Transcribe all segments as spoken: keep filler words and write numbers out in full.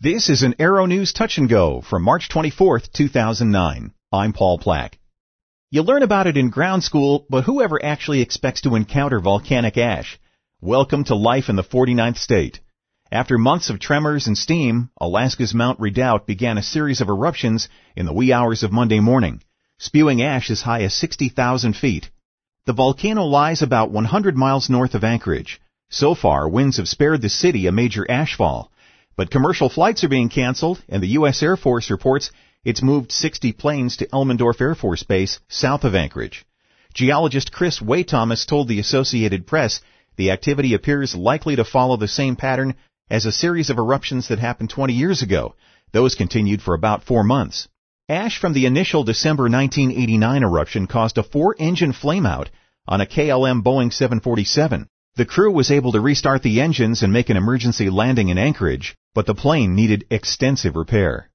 This is an Aero News Touch and Go from March twenty-fourth, two thousand nine. I'm Paul Plack. You learn about it in ground school, but who ever actually expects to encounter volcanic ash? Welcome to life in the forty-ninth state. After months of tremors and steam, Alaska's Mount Redoubt began a series of eruptions in the wee hours of Monday morning, spewing ash as high as sixty thousand feet. The volcano lies about one hundred miles north of Anchorage. So far, winds have spared the city a major ashfall. But commercial flights are being canceled, and the U S Air Force reports it's moved sixty planes to Elmendorf Air Force Base, south of Anchorage. Geologist Chris Way-Thomas told the Associated Press the activity appears likely to follow the same pattern as a series of eruptions that happened twenty years ago. Those continued for about four months. Ash from the initial December nineteen eighty-nine eruption caused a four-engine flameout on a K L M Boeing seven forty-seven. The crew was able to restart the engines and make an emergency landing in Anchorage, but the plane needed extensive repair.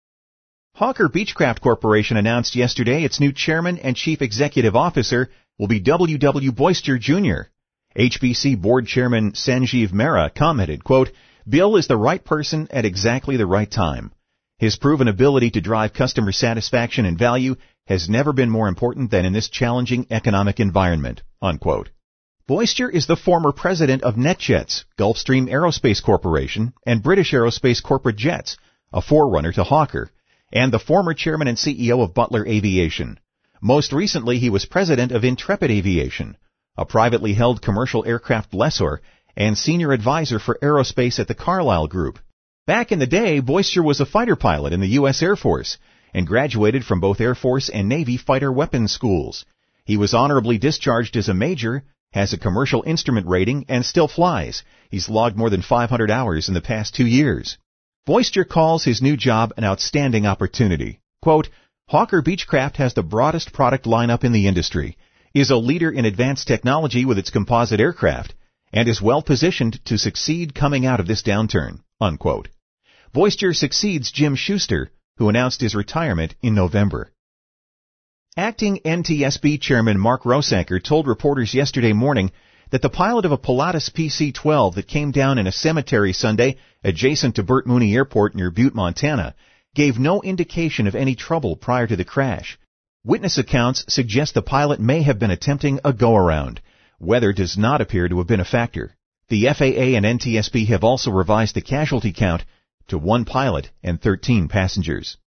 Hawker Beechcraft Corporation announced yesterday its new chairman and chief executive officer will be W W. Boyster, Junior H B C board chairman Sanjeev Mehra commented, quote, "Bill is the right person at exactly the right time. His proven ability to drive customer satisfaction and value has never been more important than in this challenging economic environment," unquote. Boyster is the former president of NetJets, Gulfstream Aerospace Corporation, and British Aerospace Corporate Jets, a forerunner to Hawker, and the former chairman and C E O of Butler Aviation. Most recently, he was president of Intrepid Aviation, a privately held commercial aircraft lessor, and senior advisor for aerospace at the Carlyle Group. Back in the day, Boyster was a fighter pilot in the U S Air Force and graduated from both Air Force and Navy fighter weapons schools. He was honorably discharged as a major, has a commercial instrument rating, and still flies. He's logged more than five hundred hours in the past two years. Boyster calls his new job an outstanding opportunity. Quote, "Hawker Beechcraft has the broadest product lineup in the industry, is a leader in advanced technology with its composite aircraft, and is well positioned to succeed coming out of this downturn," unquote. Boyster succeeds Jim Schuster, who announced his retirement in November. Acting N T S B Chairman Mark Rosacker told reporters yesterday morning that the pilot of a Pilatus P C twelve that came down in a cemetery Sunday adjacent to Burt Mooney Airport near Butte, Montana, gave no indication of any trouble prior to the crash. Witness accounts suggest the pilot may have been attempting a go-around. Weather does not appear to have been a factor. The F A A and N T S B have also revised the casualty count to one pilot and thirteen passengers.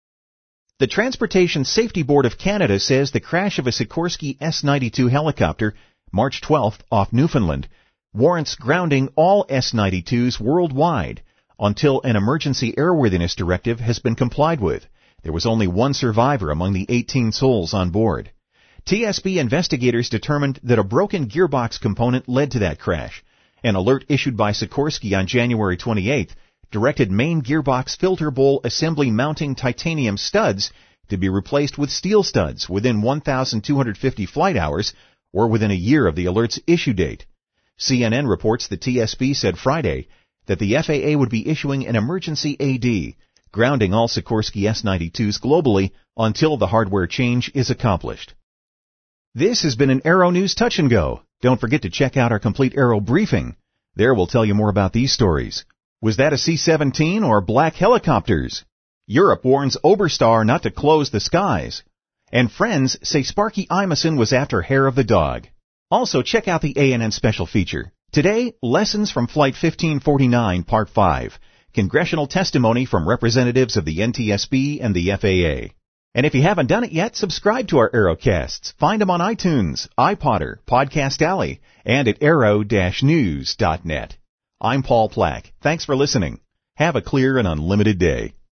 The Transportation Safety Board of Canada says the crash of a Sikorsky S ninety-two helicopter March twelfth off Newfoundland warrants grounding all S ninety-twos worldwide until an emergency airworthiness directive has been complied with. There was only one survivor among the eighteen souls on board. T S B investigators determined that a broken gearbox component led to that crash. An alert issued by Sikorsky on January twenty-eighth directed main gearbox filter bowl assembly mounting titanium studs to be replaced with steel studs within one thousand two hundred fifty flight hours or within a year of the alert's issue date. C N N reports the T S B said Friday that the F A A would be issuing an emergency A D, grounding all Sikorsky S ninety-twos globally until the hardware change is accomplished. This has been an Aero News Touch and Go. Don't forget to check out our complete Aero briefing. There we'll tell you more about these stories. Was that a C seventeen or black helicopters? Europe warns Oberstar not to close the skies. And friends say Sparky Imeson was after hair of the dog. Also, check out the A N N special feature. Today, lessons from Flight fifteen forty-nine, Part five. Congressional testimony from representatives of the N T S B and the F A A. And if you haven't done it yet, subscribe to our Aerocasts. Find them on iTunes, iPodder, Podcast Alley, and at aero dash news dot net. I'm Paul Plack. Thanks for listening. Have a clear and unlimited day.